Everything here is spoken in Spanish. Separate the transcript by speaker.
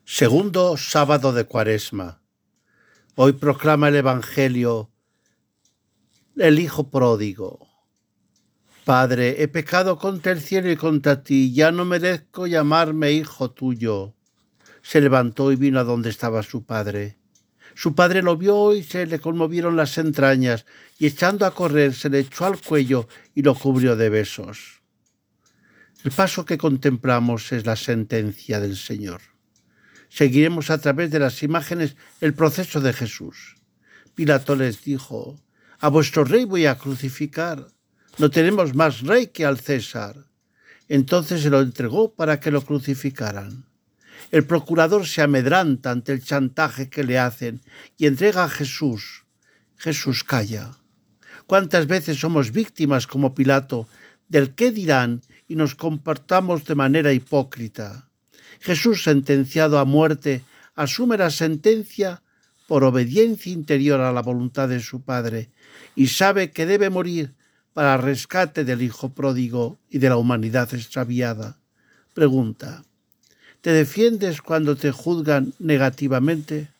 Speaker 1: Segundo sábado de Cuaresma. Hoy proclama el Evangelio el Hijo pródigo. Padre, he pecado contra el cielo y contra ti, ya no merezco llamarme hijo tuyo. Se levantó y vino a donde estaba su padre. Su padre lo vio y se le conmovieron las entrañas, y echando a correr se le echó al cuello y lo cubrió de besos. El paso que contemplamos es la sentencia del Señor. Seguiremos a través de las imágenes el proceso de Jesús. Pilato les dijo: «A vuestro rey voy a crucificar. No tenemos más rey que al César». Entonces se lo entregó para que lo crucificaran. El procurador se amedranta ante el chantaje que le hacen y entrega a Jesús. Jesús calla. ¿Cuántas veces somos víctimas, como Pilato, del qué dirán y nos comportamos de manera hipócrita? Jesús, sentenciado a muerte, asume la sentencia por obediencia interior a la voluntad de su Padre y sabe que debe morir para rescate del Hijo pródigo y de la humanidad extraviada. Pregunta: ¿te defiendes cuando te juzgan negativamente?